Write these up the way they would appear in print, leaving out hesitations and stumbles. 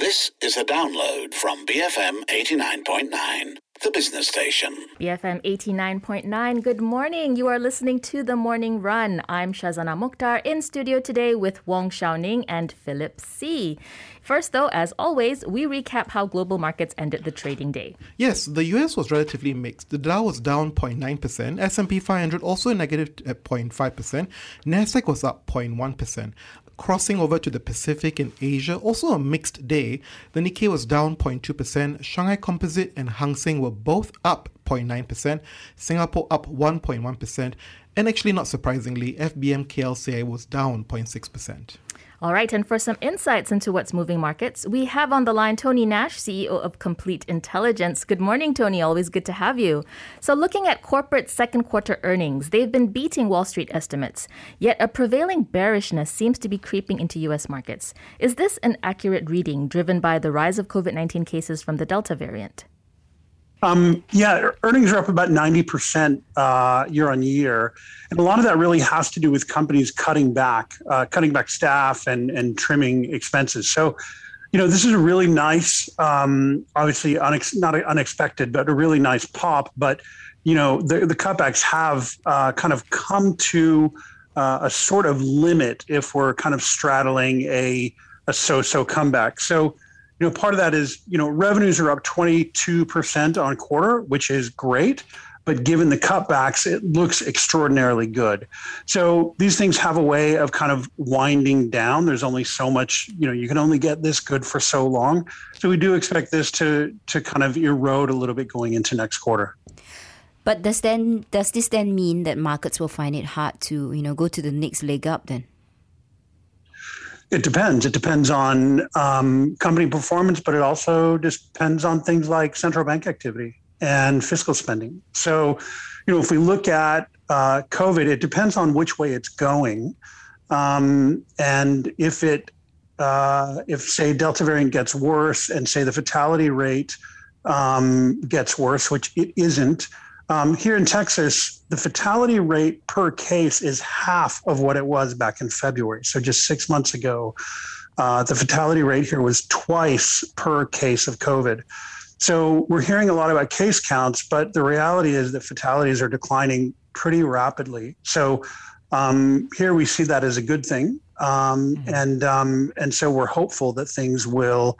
This is a download from BFM 89.9, the business station. BFM 89.9, good morning. You are listening to The Morning Run. I'm Shazana Mukhtar in studio today with Wong Xiaoning and Philip See. First, though, as always, we recap how global markets ended the trading day. Yes, the US was relatively mixed. The Dow was down 0.9%, S&P 500 also negative at 0.5%, Nasdaq was up 0.1%. Crossing over to the Pacific and Asia, also a mixed day. The Nikkei was down 0.2%, Shanghai Composite and Hang Seng were both up 0.9%, Singapore up 1.1%, and actually not surprisingly, FBM KLCI was down 0.6%. All right, and for some insights into what's moving markets, we have on the line Tony Nash, CEO of Complete Intelligence. Good morning, Tony. Always good to have you. So looking at corporate second quarter earnings, they've been beating Wall Street estimates, yet a prevailing bearishness seems to be creeping into U.S. markets. Is this an accurate reading driven by the rise of COVID-19 cases from the Delta variant? Earnings are up about 90% year on year. And a lot of that really has to do with companies cutting back staff and trimming expenses. So, this is a really nice, obviously not unexpected, but a really nice pop. But, the cutbacks have kind of come to a sort of limit if we're kind of straddling a so-so comeback. So, part of that is, revenues are up 22% on quarter, which is great. But given the cutbacks, it looks extraordinarily good. So these things have a way of kind of winding down. There's only so much, you can only get this good for so long. So we do expect this to kind of erode a little bit going into next quarter. But does this then mean that markets will find it hard to, go to the next leg up then? It depends. It depends on company performance, but it also just depends on things like central bank activity and fiscal spending. So, if we look at COVID, it depends on which way it's going. And if say Delta variant gets worse and say the fatality rate gets worse, which it isn't, here in Texas, the fatality rate per case is half of what it was back in February. So just 6 months ago, the fatality rate here was twice per case of COVID. So we're hearing a lot about case counts, but the reality is that fatalities are declining pretty rapidly. So here we see that as a good thing. And so we're hopeful that things will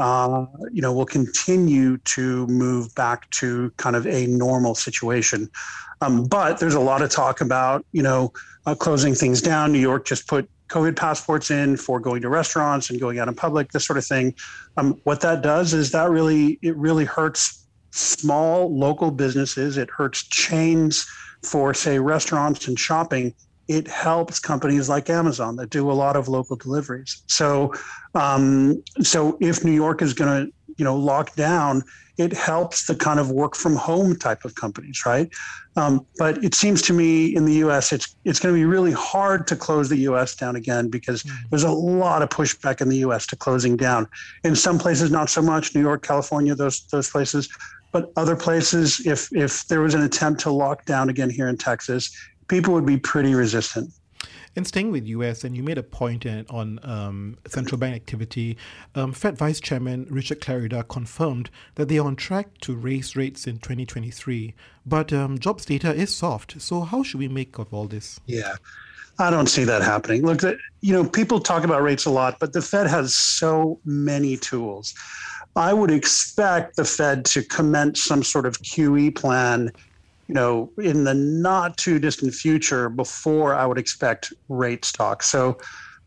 continue to move back to kind of a normal situation. But there's a lot of talk about, closing things down. New York just put COVID passports in for going to restaurants and going out in public, this sort of thing. What that does is it really hurts small local businesses. It hurts chains for, say, restaurants and shopping. It helps companies like Amazon that do a lot of local deliveries. So if New York is going to, lock down, it helps the kind of work from home type of companies, right? But it seems to me in the U.S., it's going to be really hard to close the U.S. down again because there's a lot of pushback in the U.S. to closing down. In some places, not so much. New York, California, those places. But other places, if there was an attempt to lock down again here in Texas, people would be pretty resistant. And staying with US, and you made a point on central bank activity, Fed Vice Chairman Richard Clarida confirmed that they are on track to raise rates in 2023. But jobs data is soft. So how should we make of all this? Yeah, I don't see that happening. Look, people talk about rates a lot, but the Fed has so many tools. I would expect the Fed to commence some sort of QE plan in the not too distant future before I would expect rates talk. So,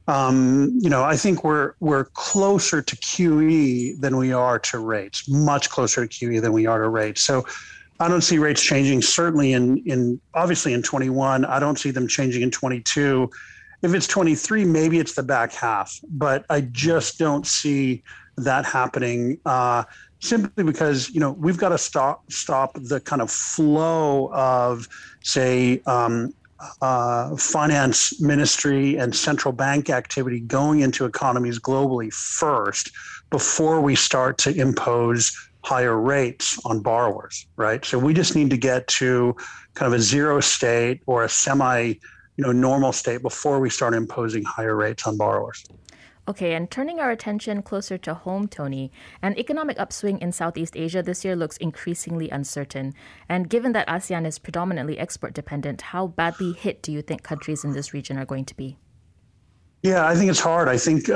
I think we're closer to QE than we are to rates, much closer to QE than we are to rates. So I don't see rates changing, certainly obviously in 21. I don't see them changing in 22. If it's 23, maybe it's the back half, but I just don't see that happening. Simply because, we've got to stop the kind of flow of, say, finance ministry and central bank activity going into economies globally first before we start to impose higher rates on borrowers, right? So we just need to get to kind of a zero state or a semi, normal state before we start imposing higher rates on borrowers. Okay, and turning our attention closer to home, Tony, an economic upswing in Southeast Asia this year looks increasingly uncertain. And given that ASEAN is predominantly export dependent, how badly hit do you think countries in this region are going to be? Yeah, I think it's hard. I think,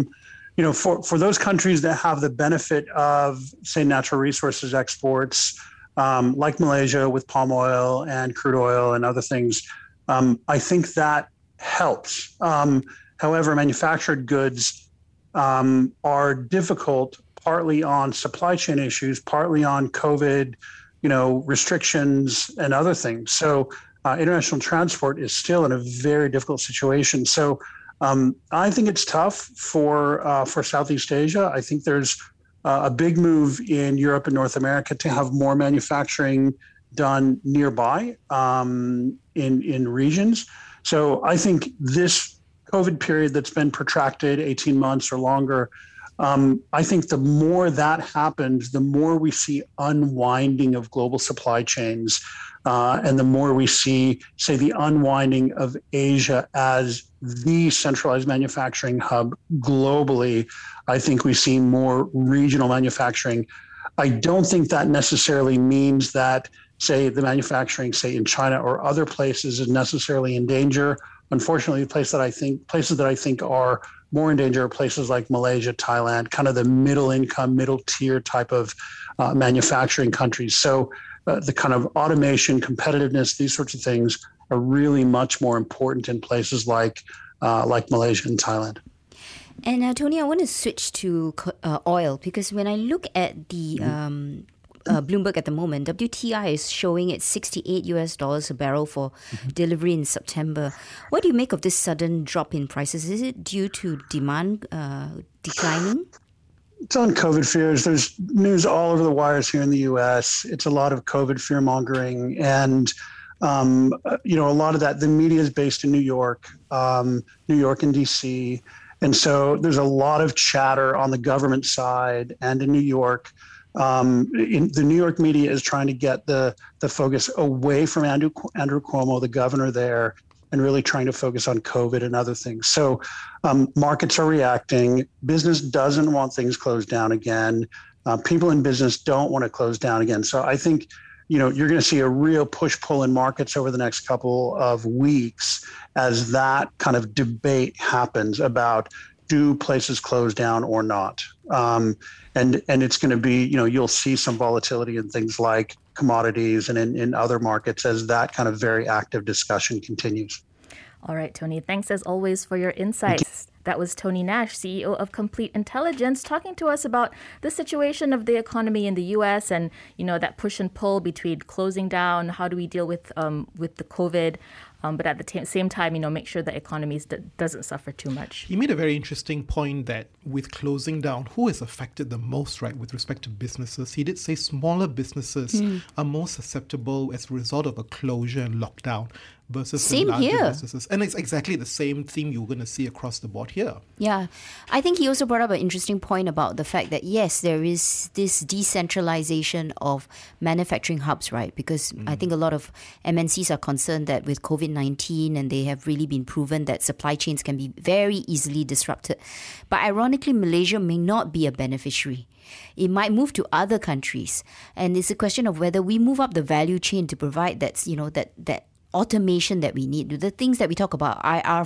for those countries that have the benefit of, say, natural resources exports, like Malaysia with palm oil and crude oil and other things, I think that helps. However, manufactured goods are difficult, partly on supply chain issues, partly on COVID, restrictions and other things. So international transport is still in a very difficult situation. So I think it's tough for Southeast Asia. I think there's a big move in Europe and North America to have more manufacturing done nearby in regions. So I think this COVID period that's been protracted 18 months or longer, I think the more that happens, the more we see unwinding of global supply chains, and the more we see, say, the unwinding of Asia as the centralized manufacturing hub globally. I think we see more regional manufacturing. I don't think that necessarily means that, say, the manufacturing, say, in China or other places is necessarily in danger. Unfortunately, places that I think are more in danger are places like Malaysia, Thailand, kind of the middle income, middle tier type of manufacturing countries. So the kind of automation, competitiveness, these sorts of things are really much more important in places like Malaysia and Thailand. And Tony, I want to switch to oil, because when I look at the Bloomberg at the moment, WTI is showing at $68 a barrel for delivery in September. What do you make of this sudden drop in prices? Is it due to demand declining? It's on COVID fears. There's news all over the wires here in the U.S. It's a lot of COVID fear mongering, and a lot of that. The media is based in New York and D.C., and so there's a lot of chatter on the government side and in New York. The New York media is trying to get the focus away from Andrew Cuomo, the governor there, and really trying to focus on COVID and other things. So markets are reacting. Business doesn't want things closed down again. People in business don't want to close down again. So I think, you're going to see a real push-pull in markets over the next couple of weeks as that kind of debate happens about, do places close down or not? And it's going to be, you'll see some volatility in things like commodities and in other markets as that kind of very active discussion continues. All right, Tony, thanks as always for your insights. That was Tony Nash, CEO of Complete Intelligence, talking to us about the situation of the economy in the U.S. and, that push and pull between closing down, how do we deal with the COVID, but at the same time, make sure the economy doesn't suffer too much. He made a very interesting point that with closing down, who is affected the most, right, with respect to businesses? He did say smaller businesses are more susceptible as a result of a closure and lockdown versus the larger businesses. And it's exactly the same theme you're going to see across the board here. Yeah. I think he also brought up an interesting point about the fact that, yes, there is this decentralization of manufacturing hubs, right? Because I think a lot of MNCs are concerned that with COVID-19, and they have really been proven that supply chains can be very easily disrupted. But ironically, Malaysia may not be a beneficiary. It might move to other countries. And it's a question of whether we move up the value chain to provide that automation that we need, the things that we talk about, IR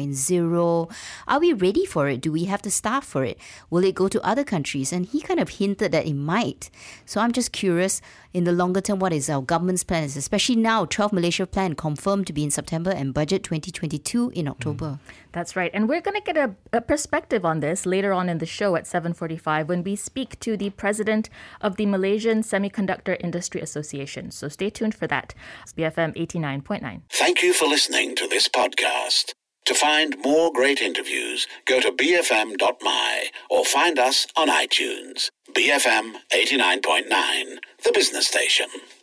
4.0. Are we ready for it? Do we have the staff for it? Will it go to other countries? And he kind of hinted that it might. So I'm just curious, in the longer term, what is our government's plans, especially now, 12 Malaysia plan confirmed to be in September and budget 2022 in October. That's right. And we're going to get a perspective on this later on in the show at 7:45 when we speak to the president of the Malaysian Semiconductor Industry Association. So stay tuned for that. It's BFM 89.9. Thank you for listening to this podcast. To find more great interviews, go to bfm.my or find us on iTunes. BFM 89.9, the business station.